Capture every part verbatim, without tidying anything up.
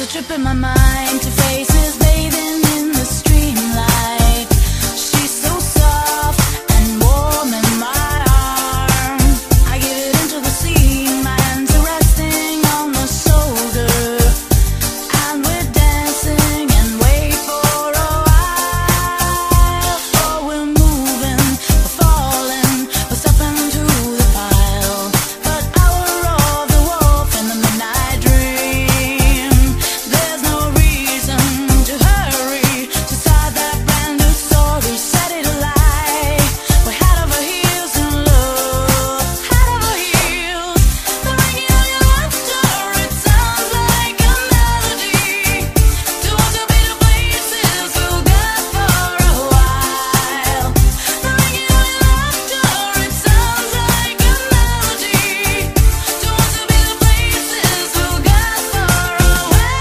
trip in my mind to faces bathing in the streamlight. She's so soft and warm in my arms. I give it into the scene, my hands are resting on the shoulder, and we're dancing and wait for a while. Oh, we're moving, we're falling, we're stepping to the pile. But hour of the wolf in the midnight dream. There's no reason to hurry to start that brand new story. Set it alight. We're head over heels in love, head over heels. The ringing on your laughter, it sounds like a melody. To want to be the places we'll get for a while. The ringing on your laughter, it sounds like a melody. To want to be the places we'll get for a while.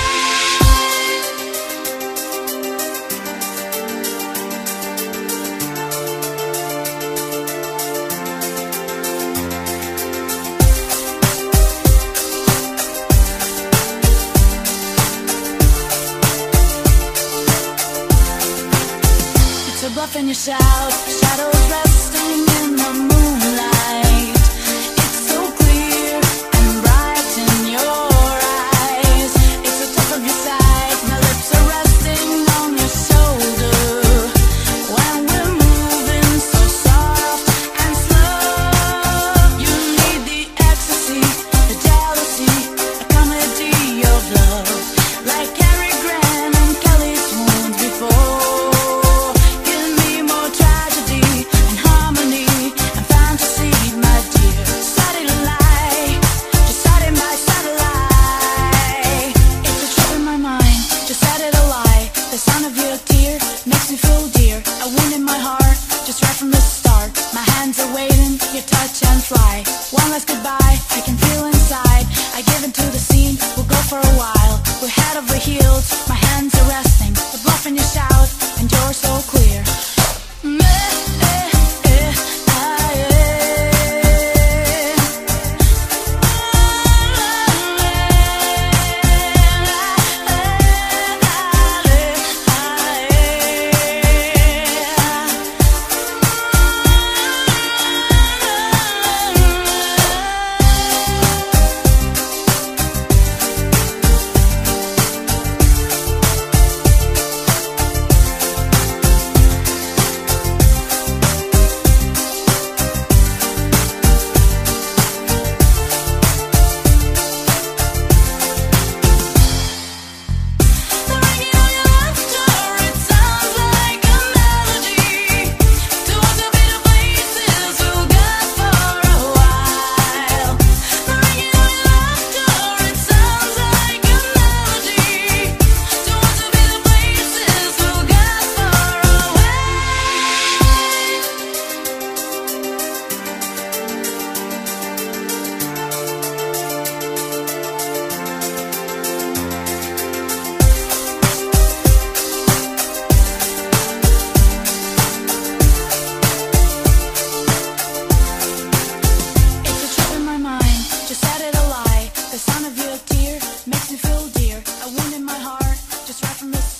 It's a bluff and you shout, shadows resting in the moonlight. It's so clear and bright in your eyes. It's the top of your sight, my lips are resting on your shoulder. When we're moving so soft and slow, you need the ecstasy, the jealousy, a comedy of love, like Cary Grant and Kelly swoons before. Give me more tragedy and harmony and fantasy, my dear. Satellite, just setting by satellite. It's a trip in my mind, just set it alight. The sound of your tear makes me feel dear. A wound in my heart, just right from the start. My hands are waiting, your touch and fly. One last goodbye, I can feel inside. I give into the scene, we'll go for a while. We're head over heels, my hands are resting. The bluff and you shout, and you're so clear. The sound of your tear makes me feel dear. A wound in my heart, just right from the